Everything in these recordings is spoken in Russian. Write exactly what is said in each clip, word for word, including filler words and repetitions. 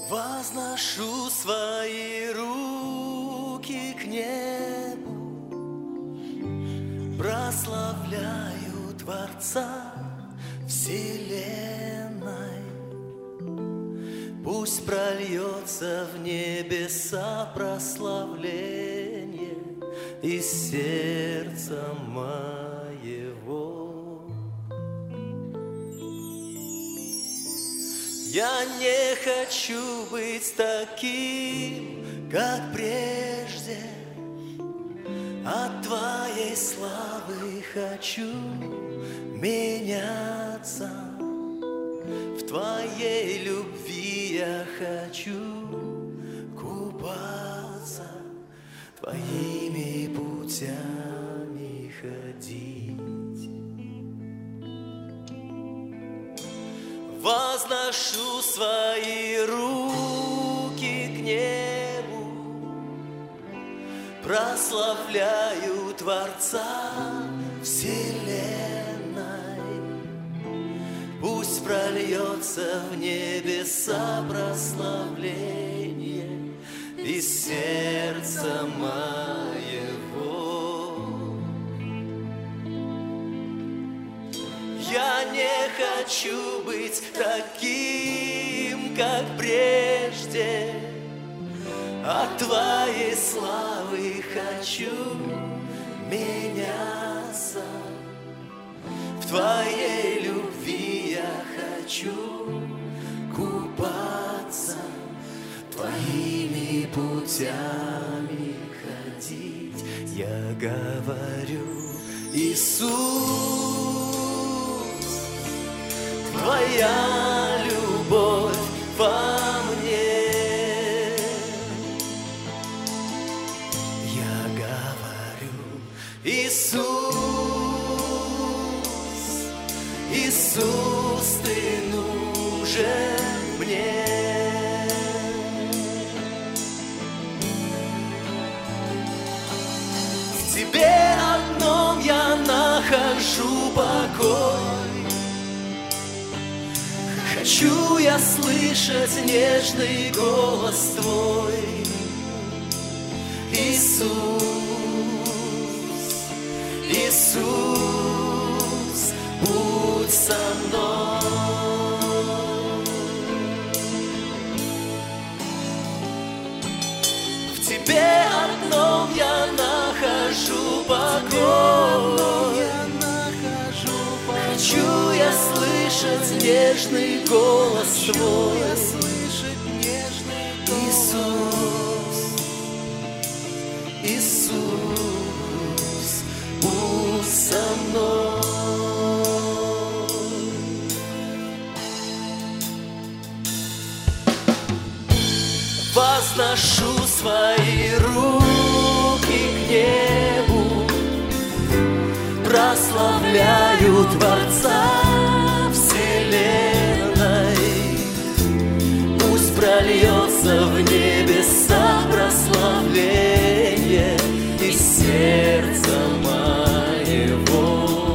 Возношу свои руки к небу, прославляю Творца Вселенной. Пусть прольется в небеса прославление из сердца моего. Я не хочу быть таким, как прежде. От Твоей славы хочу меняться. В Твоей любви я хочу купаться, Твоими путями ходить. Возношу свои руки к небу, прославляю Творца Вселенной. Пусть прольется в небеса прославление из сердца моего. Я не хочу быть таким, как прежде. От Твоей славы хочу меняться. В Твоей любви я хочу купаться, Твоими путями ходить. Я говорю: Иисус, Твоя любовь во мне. Я говорю: Иисус, Иисус, Ты нужен мне. В Тебе одном я нахожу покой. Хочу я слышать нежный голос Твой, Иисус, Иисус, будь со мной. В Тебе одном я нахожу покой. Хочу я слышать нежный голос Твой, Иисус, Иисус, будь со мной. Возношу свои руки к небу, прославляю Творца Вселенной. Пусть прольется в небеса прославление из сердца моего.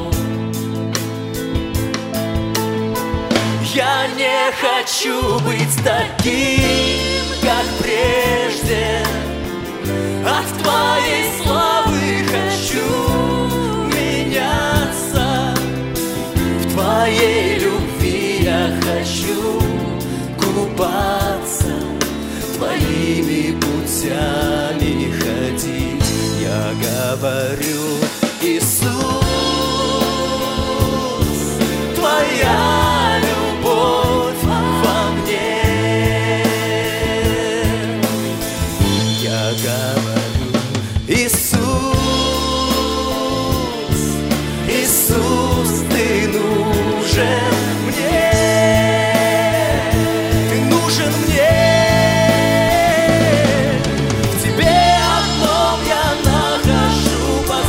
Я не хочу быть таким, как прежде. От Твоей славы хочу меняться. В Твоей любви я хочу купаться, Твоими путями ходить. Я говорю: Иисус, Твоя любовь во мне. Я говорю: Иисус, Иисус, Ты нужен мне. Ты нужен мне. В Тебе одном я нахожу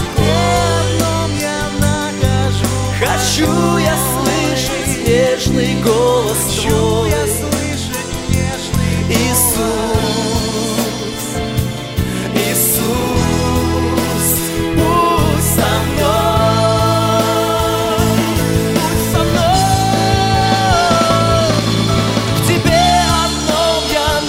покой. Хочу я слышать нежный голос Твой, Иисус, Иисус, будь со мной, будь со мной. В Тебе одном я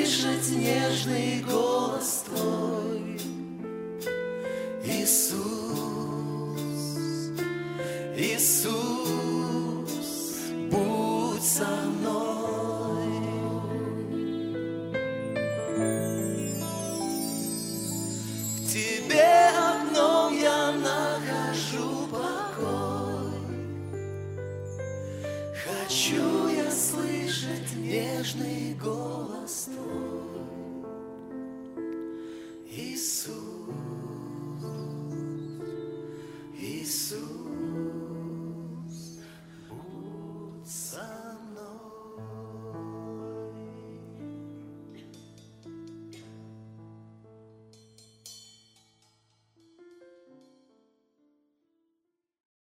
услышать нежный голос Твой. Иисус, Иисус.